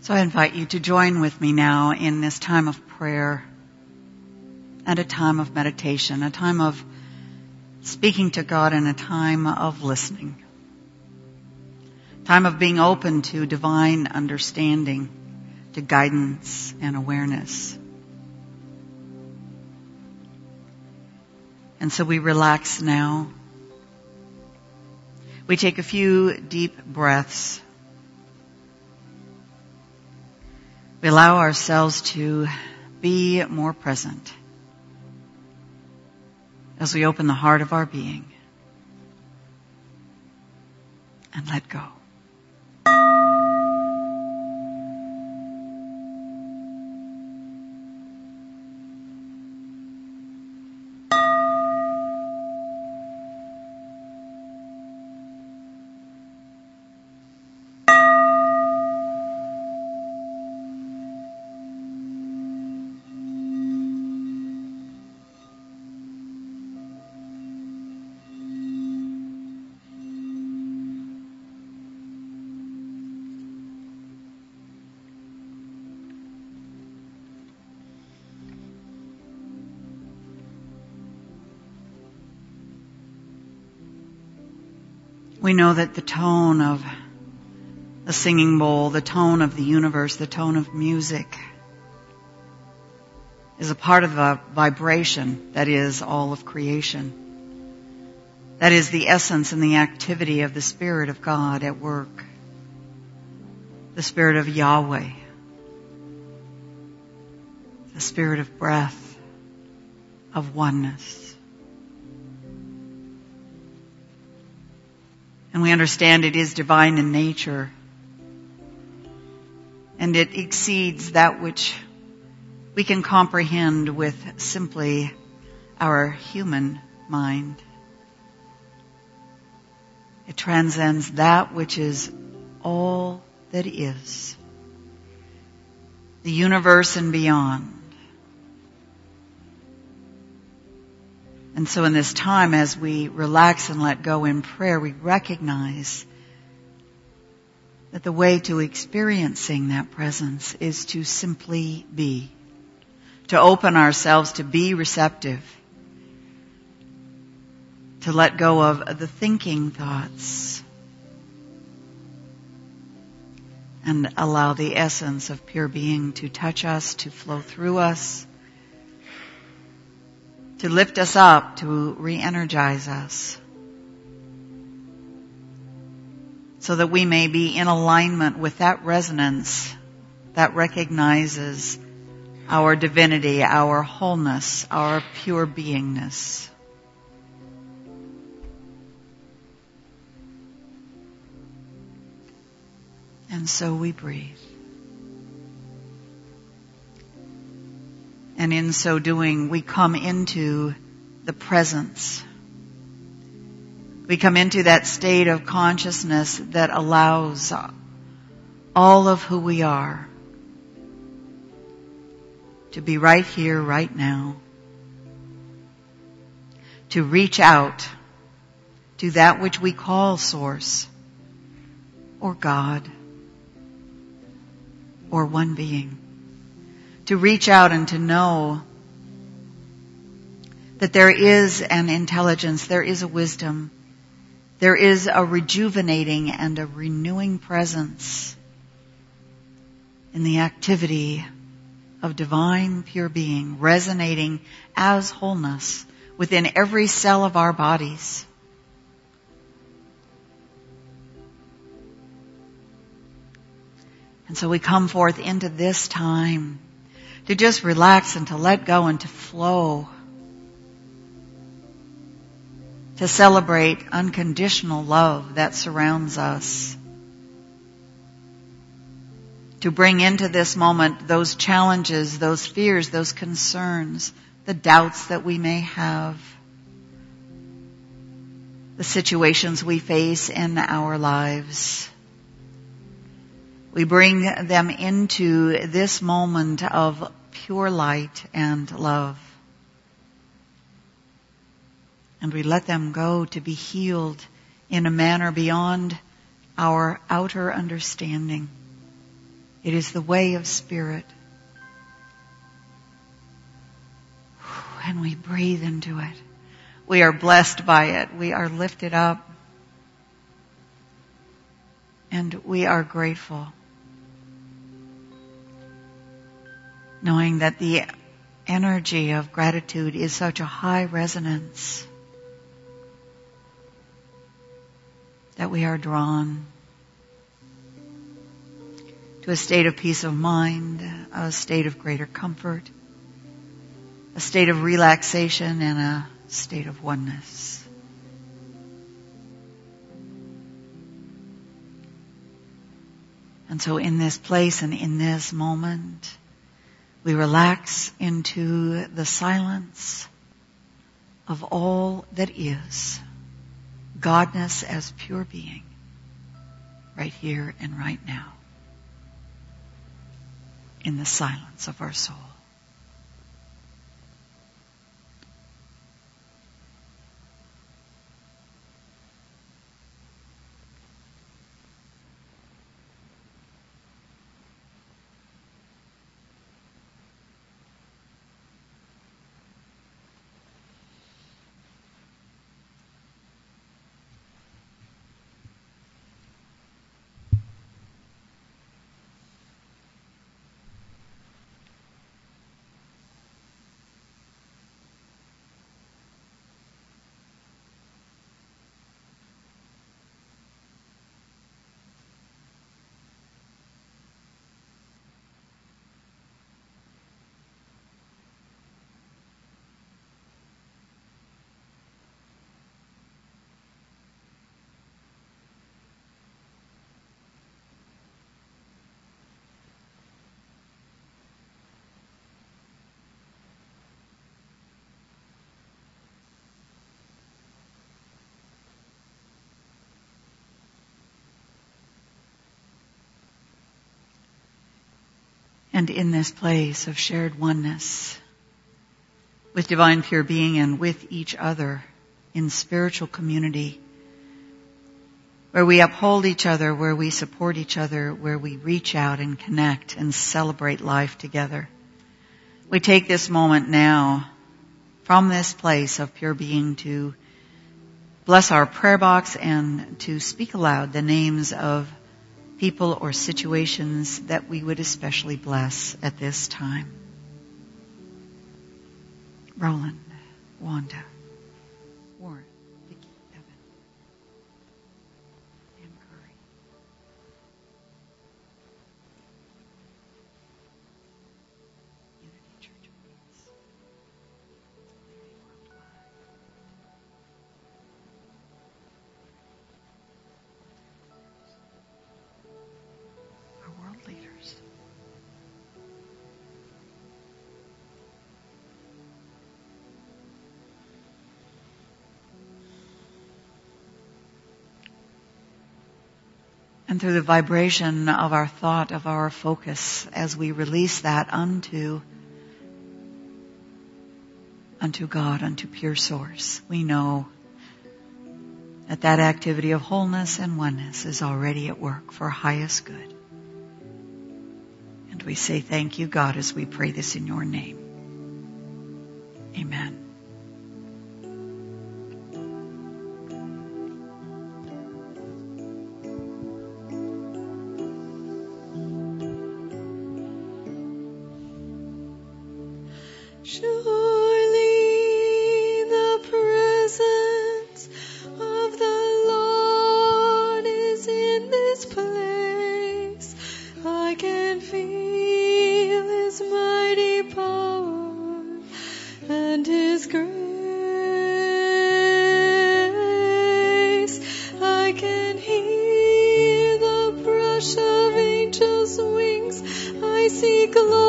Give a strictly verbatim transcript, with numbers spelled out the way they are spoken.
So I invite you to join with me now in this time of prayer and a time of meditation, a time of speaking to God and a time of listening, time of being open to divine understanding, to guidance and awareness. And so we relax now. We take a few deep breaths. We allow ourselves to be more present as we open the heart of our being and let go. We know that the tone of the singing bowl, the tone of the universe, the tone of music is a part of the vibration that is all of creation. That is the essence and the activity of the Spirit of God at work. The Spirit of Yahweh. The Spirit of breath, of oneness. And we understand it is divine in nature. And it exceeds that which we can comprehend with simply our human mind. It transcends that which is all that is. The universe and beyond. And so in this time, as we relax and let go in prayer, we recognize that the way to experiencing that presence is to simply be, to open ourselves to be receptive, to let go of the thinking thoughts, and allow the essence of pure being to touch us, to flow through us, to lift us up, to re-energize us, so that we may be in alignment with that resonance that recognizes our divinity, our wholeness, our pure beingness. And so we breathe. And in so doing, we come into the presence. We come into that state of consciousness that allows all of who we are to be right here, right now. To reach out to that which we call Source, or God, or one being. To reach out and to know that there is an intelligence, there is a wisdom, there is a rejuvenating and a renewing presence in the activity of divine pure being, resonating as wholeness within every cell of our bodies. And so we come forth into this time to just relax and to let go and to flow. To celebrate unconditional love that surrounds us. To bring into this moment those challenges, those fears, those concerns, the doubts that we may have. The situations we face in our lives. We bring them into this moment of pure light and love. And we let them go to be healed in a manner beyond our outer understanding. It is the way of spirit. And we breathe into it. We are blessed by it. We are lifted up. And we are grateful, knowing that the energy of gratitude is such a high resonance that we are drawn to a state of peace of mind, a state of greater comfort, a state of relaxation, and a state of oneness. And so in this place and in this moment, we relax into the silence of all that is, Godness as pure being, right here and right now, in the silence of our soul. And in this place of shared oneness with divine pure being and with each other in spiritual community, where we uphold each other, where we support each other, where we reach out and connect and celebrate life together, we take this moment now from this place of pure being to bless our prayer box and to speak aloud the names of people or situations that we would especially bless at this time. Roland, Wanda, Warren, Vicki, Evan, Ann Curry, Unity Church of Peace, Unity Worldwide, our world leaders. And through the vibration of our thought, of our focus, as we release that unto, unto God, unto pure source, we know that that activity of wholeness and oneness is already at work for highest good. And we say thank you, God, as we pray this in your name. Amen. Surely the presence of the Lord is in this place. I can feel His mighty power and His grace. I can hear the brush of angels' wings. I see glory.